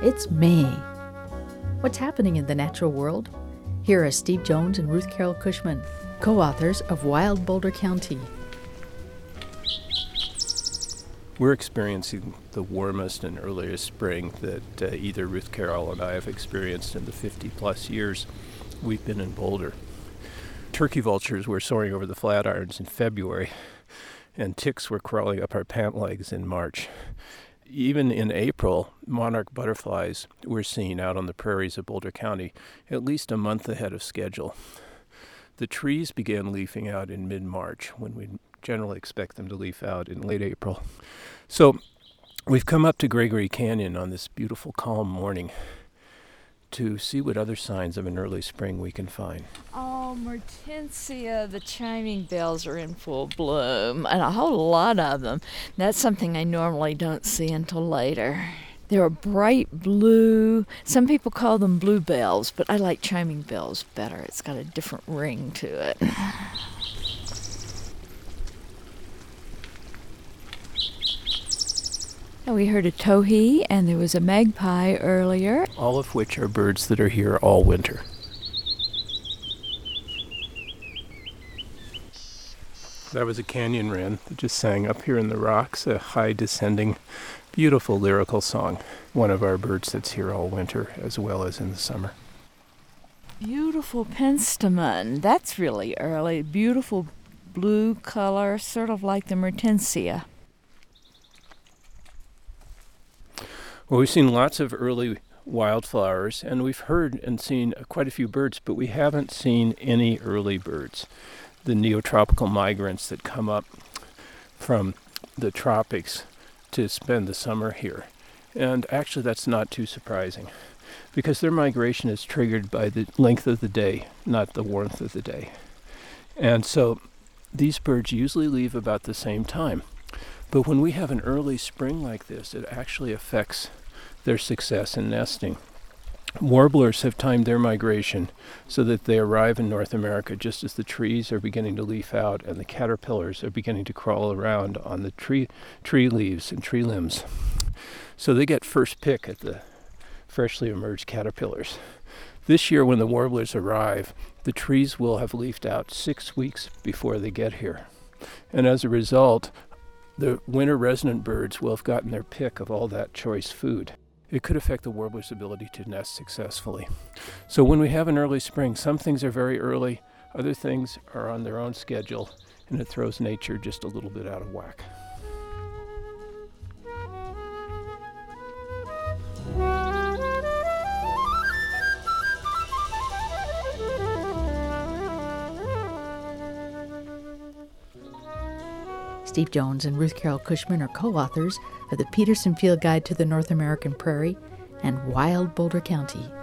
It's May. What's happening in the natural world? Here are Steve Jones and Ruth Carol Cushman, co-authors of Wild Boulder County. We're experiencing the warmest and earliest spring that either Ruth Carol and I have experienced in the 50-plus years we've been in Boulder. Turkey vultures were soaring over the Flatirons in February, and ticks were crawling up our pant legs in March. Even in April, monarch butterflies were seen out on the prairies of Boulder County at least a month ahead of schedule. The trees began leafing out in mid-March, when we generally expect them to leaf out in late April. So we've come up to Gregory Canyon on this beautiful, calm morning to see what other signs of an early spring we can find. Oh, Mertensia, the chiming bells are in full bloom, and a whole lot of them. That's something I normally don't see until later. They're bright blue. Some people call them bluebells, but I like chiming bells better. It's got a different ring to it. We heard a towhee, and there was a magpie earlier. All of which are birds that are here all winter. That was a canyon wren that just sang up here in the rocks, a high descending, beautiful lyrical song. One of our birds that's here all winter as well as in the summer. Beautiful penstemon. That's really early. Beautiful blue color, sort of like the Mertensia. Well, we've seen lots of early wildflowers, and we've heard and seen quite a few birds, but we haven't seen any early birds. The neotropical migrants that come up from the tropics to spend the summer here. And actually that's not too surprising, because their migration is triggered by the length of the day, not the warmth of the day. And so these birds usually leave about the same time. But when we have an early spring like this, it actually affects their success in nesting. Warblers have timed their migration so that they arrive in North America just as the trees are beginning to leaf out and the caterpillars are beginning to crawl around on the tree leaves and tree limbs. So they get first pick at the freshly emerged caterpillars. This year, when the warblers arrive, the trees will have leafed out 6 weeks before they get here. And as a result, the winter resident birds will have gotten their pick of all that choice food. It could affect the warbler's ability to nest successfully. So when we have an early spring, some things are very early, other things are on their own schedule, and it throws nature just a little bit out of whack. Steve Jones and Ruth Carol Cushman are co-authors of the Peterson Field Guide to the North American Prairie and Wild Boulder County.